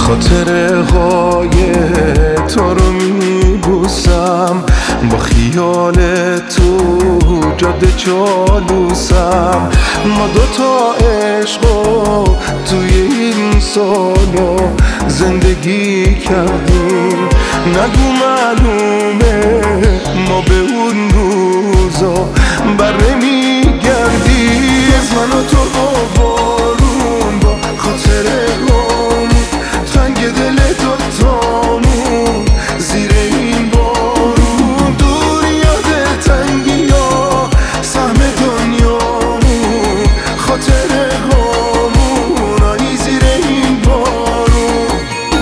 خاطره های تو رو میبوسم، با خیال تو جاده چالوسم. ما دوتا عشقو توی این سالو زندگی کردیم، نگو معلومه ما به اون روزا بر نمیگردیم. از من و تو بارون با خاطره هم تنگ دل دوتامون زیر این بارون، دور یاد تنگی ها سهم دنیامون، خاطره همون آیی زیر این بارون.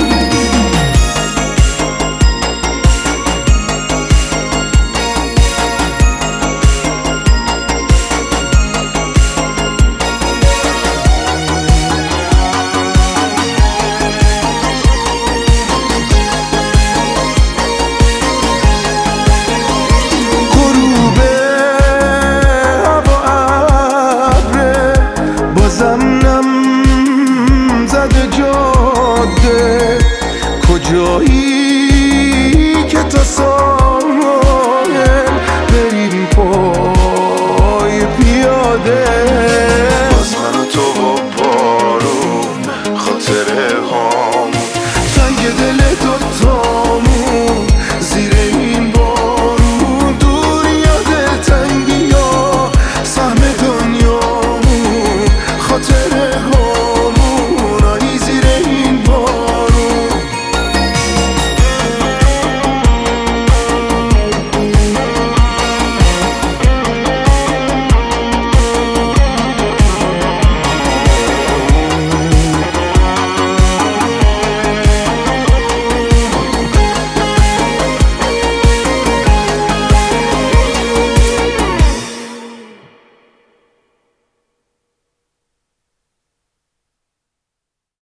کجایی که تا ساحل بریم پای پیاده؟